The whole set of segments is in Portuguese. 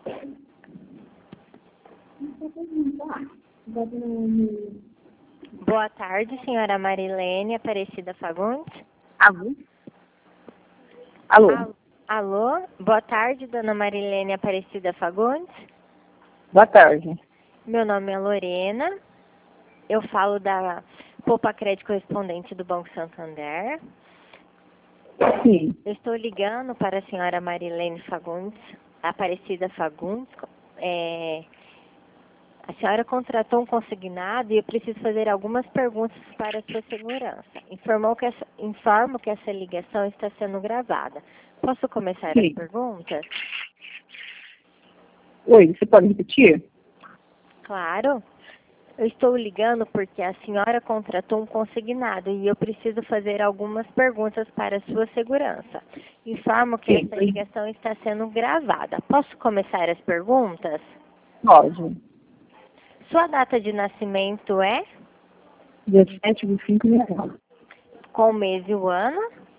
Boa tarde, senhora Marilene Aparecida Fagundes. Alô? Alô? Alô? Boa tarde, dona Marilene Aparecida Fagundes. Boa tarde. Meu nome é Lorena. Eu falo da Poupa Crédito Correspondente do Banco Santander. Sim. Eu estou ligando para a senhora Marilene Fagundes, Aparecida Fagundes. A senhora contratou um consignado e eu preciso fazer algumas perguntas para a sua segurança. Informo que essa ligação está sendo gravada. Posso começar Sim. as perguntas? Oi, você pode repetir? Claro. Eu estou ligando porque a senhora contratou um consignado e eu preciso fazer algumas perguntas para a sua segurança. Informo que Sim. essa ligação está sendo gravada. Posso começar as perguntas? Pode. Sua data de nascimento é? 17/5/19. Qual o mês e o ano?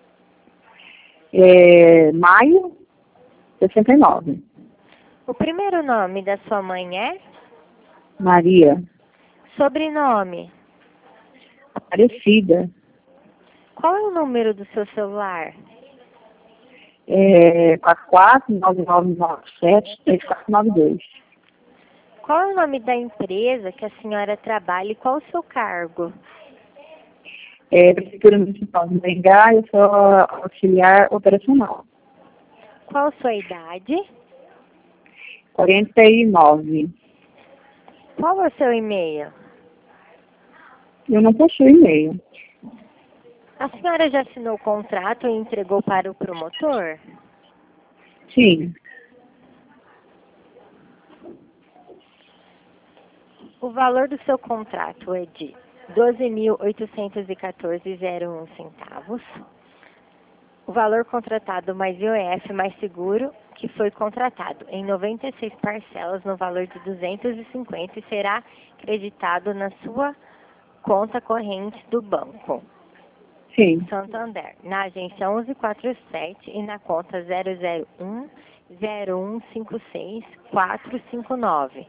Maio 69. O primeiro nome da sua mãe é? Maria Sobrenome? Aparecida. Qual é o número do seu celular? 4499973492. Qual é o nome da empresa que a senhora trabalha e qual o seu cargo? Prefeitura Municipal de Maringá, eu sou auxiliar operacional. Qual a sua idade? 49. Qual é o seu e-mail? Eu não possuo e-mail. A senhora já assinou o contrato e entregou para o promotor? Sim. O valor do seu contrato é de R$ 12.814,01. O valor contratado mais IOF mais seguro que foi contratado em 96 parcelas no valor de 250 e será creditado na sua conta corrente do banco Sim. Santander, na agência 1147 e na conta 001-0156-459.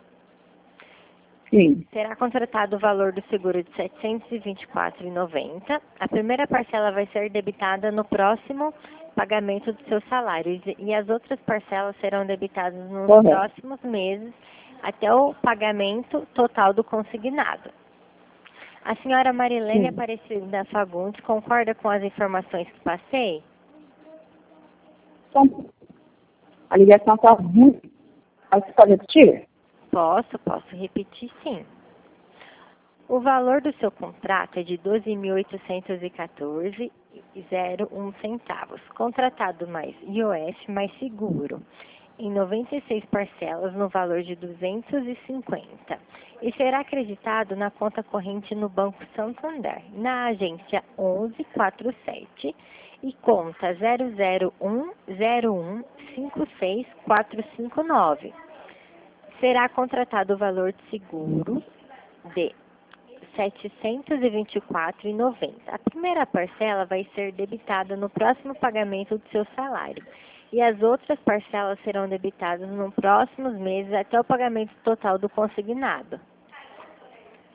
Sim. Será contratado o valor do seguro de R$ 724,90. A primeira parcela vai ser debitada no próximo pagamento do seu salário e as outras parcelas serão debitadas nos próximos meses até o pagamento total do consignado. A senhora Marilene Aparecida Fagundes concorda com as informações que passei? Então, a ligação está ruim. Você pode repetir? Posso repetir sim. O valor do seu contrato é de R$ 12.814,01, contratado mais IOF mais seguro, em 96 parcelas no valor de 250, e será acreditado na conta corrente no Banco Santander, na agência 1147 e conta 001-0156-459. Será contratado o valor de seguro de R$ 724,90. A primeira parcela vai ser debitada no próximo pagamento do seu salário e as outras parcelas serão debitadas nos próximos meses até o pagamento total do consignado.